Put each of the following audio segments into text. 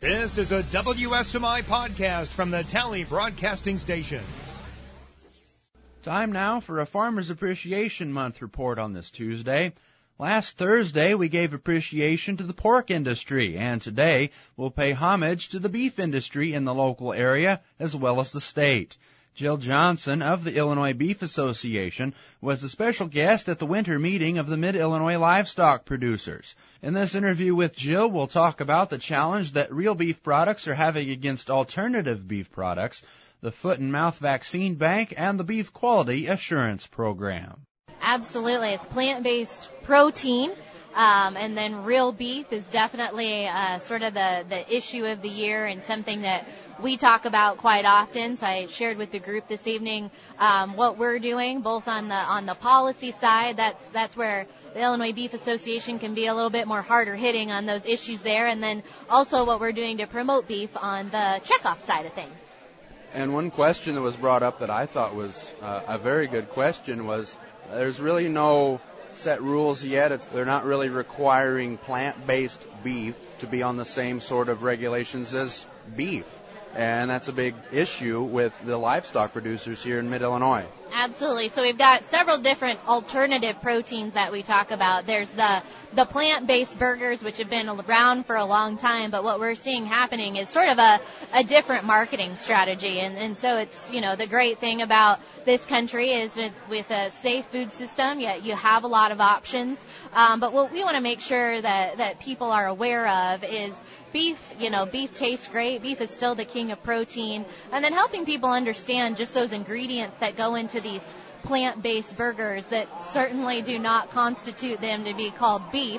This is a WSMI podcast from the Tally Broadcasting Station. Time now for a Farmers Appreciation Month report on this Tuesday. Last Thursday, we gave appreciation to the pork industry, and today we'll pay homage to the beef industry in the local area as well as the state. Jill Johnson of the Illinois Beef Association was a special guest at the winter meeting of the Mid-Illinois Livestock Producers. In this interview with Jill, we'll talk about the challenge that real beef products are having against alternative beef products, the foot and mouth vaccine bank, and the beef quality assurance program. Absolutely. It's plant-based protein. And then real beef is definitely sort of the issue of the year and something that we talk about quite often. So I shared with the group this evening what we're doing, both on the policy side. That's where the Illinois Beef Association can be a little bit more harder hitting on those issues there, and then also what we're doing to promote beef on the checkoff side of things. And one question that was brought up that I thought was a very good question was there's really no set rules yet. They're not really requiring plant-based beef to be on the same sort of regulations as beef. And that's a big issue with the livestock producers here in Mid-Illinois. Absolutely. So we've got several different alternative proteins that we talk about. There's the plant-based burgers, which have been around for a long time, but what we're seeing happening is sort of a different marketing strategy. And so it's, the great thing about this country is with a safe food system, you have a lot of options. But what we want to make sure that people are aware of is beef tastes great. Beef is still the king of protein. And then helping people understand just those ingredients that go into these plant-based burgers that certainly do not constitute them to be called beef.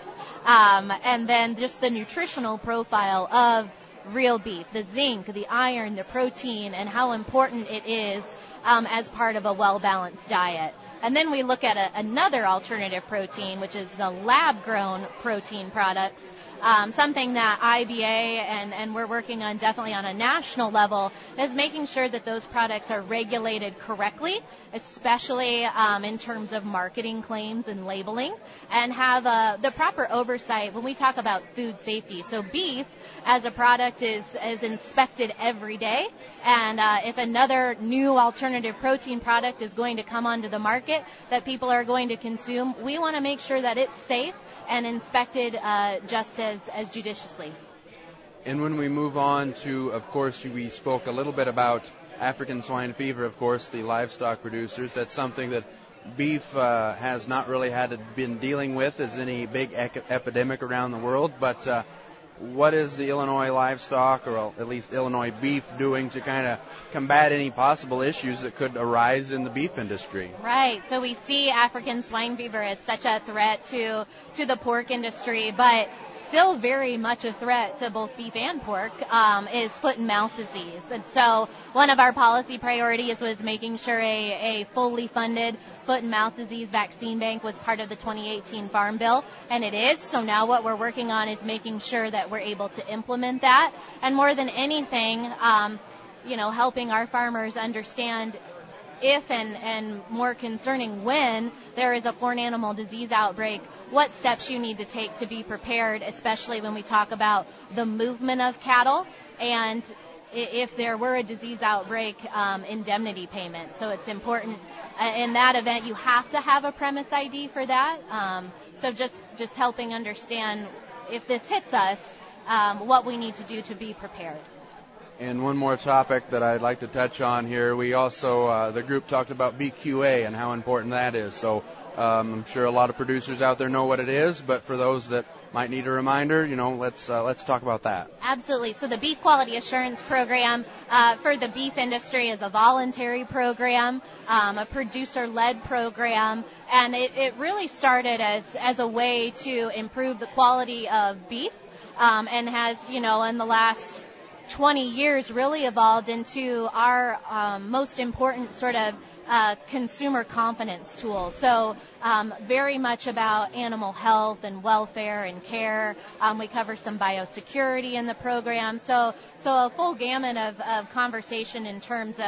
And then just the nutritional profile of real beef, the zinc, the iron, the protein, and how important it is as part of a well-balanced diet. And then we look at another alternative protein, which is the lab-grown protein products. Something that IBA and we're working on definitely on a national level is making sure that those products are regulated correctly, especially in terms of marketing claims and labeling, and have the proper oversight when we talk about food safety. So beef as a product is inspected every day, and if another new alternative protein product is going to come onto the market that people are going to consume, we want to make sure that it's safe and inspected just as judiciously. And when we move on to, of course, we spoke a little bit about African swine fever, of course, the livestock producers. That's something that beef has not really been dealing with as any big epidemic around the world. But what is the Illinois livestock, or at least Illinois beef, doing to kind of combat any possible issues that could arise in the beef industry? Right. So we see African swine fever as such a threat to the pork industry, but still very much a threat to both beef and pork is foot and mouth disease. And so one of our policy priorities was making sure a fully funded foot and mouth disease vaccine bank was part of the 2018 Farm Bill, and it is. So now what we're working on is making sure that we're able to implement that. And more than anything, helping our farmers understand if and more concerning when there is a foreign animal disease outbreak, what steps you need to take to be prepared, especially when we talk about the movement of cattle, and if there were a disease outbreak, indemnity payment. So it's important in that event you have to have a premise ID for that. So just helping understand if this hits us, what we need to do to be prepared. And one more topic that I'd like to touch on here, we also, the group talked about BQA and how important that is. So I'm sure a lot of producers out there know what it is, but for those that might need a reminder, let's talk about that. Absolutely. So the Beef Quality Assurance Program for the beef industry is a voluntary program, a producer-led program, and it really started as a way to improve the quality of beef, and has, in the last 20 years really evolved into our most important sort of consumer confidence tool. So very much about animal health and welfare and care. We cover some biosecurity in the program. So a full gamut of conversation in terms of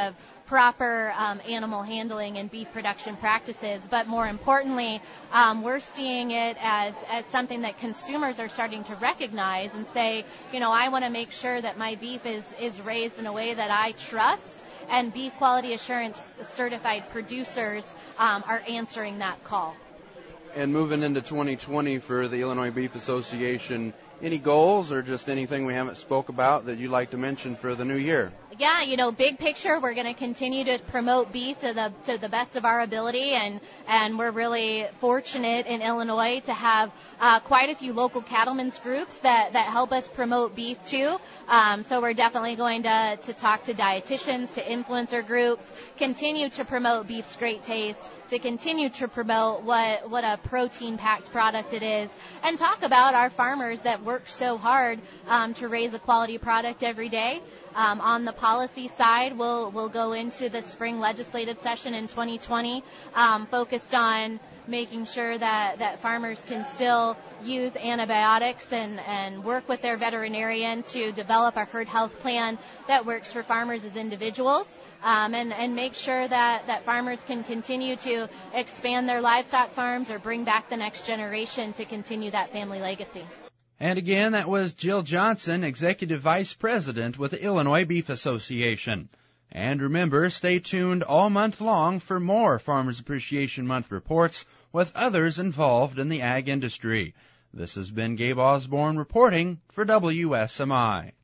proper animal handling and beef production practices. But more importantly, we're seeing it as something that consumers are starting to recognize and say, I want to make sure that my beef is raised in a way that I trust, and beef quality assurance certified producers are answering that call. And moving into 2020 for the Illinois Beef Association, any goals or just anything we haven't spoke about that you'd like to mention for the new year? Yeah, big picture, we're going to continue to promote beef to the best of our ability, and we're really fortunate in Illinois to have quite a few local cattlemen's groups that help us promote beef too. So we're definitely going to talk to dietitians, to influencer groups, continue to promote beef's great taste, to continue to promote what a protein-packed product it is, and talk about our farmers that work so hard to raise a quality product every day. On the policy side, we'll go into the spring legislative session in 2020, focused on making sure that farmers can still use antibiotics and work with their veterinarian to develop a herd health plan that works for farmers as individuals. And make sure that farmers can continue to expand their livestock farms or bring back the next generation to continue that family legacy. And again, that was Jill Johnson, Executive Vice President with the Illinois Beef Association. And remember, stay tuned all month long for more Farmers Appreciation Month reports with others involved in the ag industry. This has been Gabe Osborne reporting for WSMI.